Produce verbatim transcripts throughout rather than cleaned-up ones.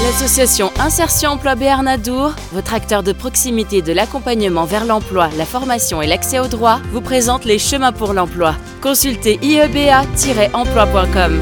L'association Insertion Emploi Béarn Adour, votre acteur de proximité de l'accompagnement vers l'emploi, la formation et l'accès au droit, vous présente les chemins pour l'emploi. Consultez i e b a tiret emploi point com.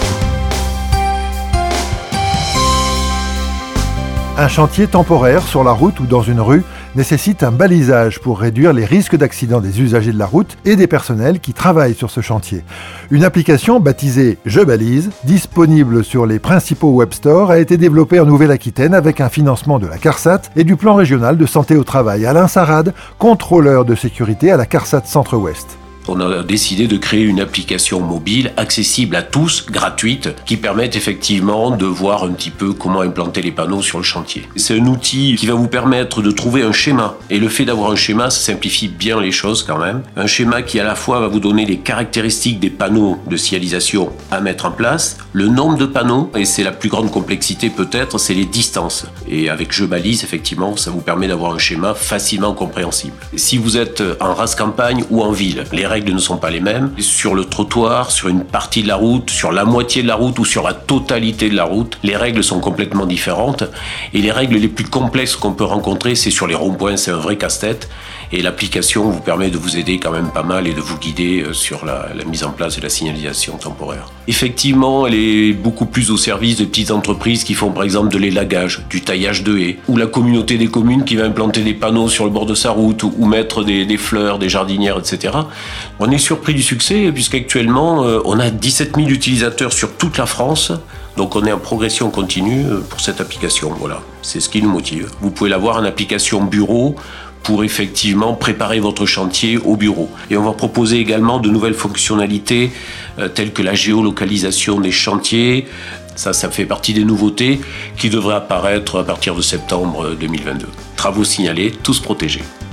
Un chantier temporaire sur la route ou dans une rue nécessite un balisage pour réduire les risques d'accident des usagers de la route et des personnels qui travaillent sur ce chantier. Une application baptisée Je balise, disponible sur les principaux web stores, a été développée en Nouvelle-Aquitaine avec un financement de la CARSAT et du plan régional de santé au travail. Alain Sarade, contrôleur de sécurité à la CARSAT Centre-Ouest. On a décidé de créer une application mobile accessible à tous, gratuite, qui permette effectivement de voir un petit peu comment implanter les panneaux sur le chantier. C'est un outil qui va vous permettre de trouver un schéma. Et le fait d'avoir un schéma, ça simplifie bien les choses quand même. Un schéma qui à la fois va vous donner les caractéristiques des panneaux de signalisation à mettre en place, le nombre de panneaux, et c'est la plus grande complexité peut-être, c'est les distances. Et avec Je balise, effectivement, ça vous permet d'avoir un schéma facilement compréhensible. Si vous êtes en race campagne ou en ville, les règles ne sont pas les mêmes. Sur le trottoir, sur une partie de la route, sur la moitié de la route ou sur la totalité de la route, les règles sont complètement différentes. Et les règles les plus complexes qu'on peut rencontrer, c'est sur les ronds-points, c'est un vrai casse-tête. Et l'application vous permet de vous aider quand même pas mal et de vous guider sur la, la mise en place de la signalisation temporaire. Effectivement, elle est beaucoup plus au service de petites entreprises qui font par exemple de l'élagage, du taillage de haies, ou la communauté des communes qui va implanter des panneaux sur le bord de sa route ou, ou mettre des, des fleurs, des jardinières, et cetera. On est surpris du succès puisqu'actuellement, euh, on a dix-sept mille utilisateurs sur toute la France. Donc on est en progression continue pour cette application. Voilà, c'est ce qui nous motive. Vous pouvez l'avoir en application bureau pour effectivement préparer votre chantier au bureau. Et on va proposer également de nouvelles fonctionnalités euh, telles que la géolocalisation des chantiers. Ça, ça fait partie des nouveautés qui devraient apparaître à partir de septembre deux mille vingt-deux. Travaux signalés, tous protégés.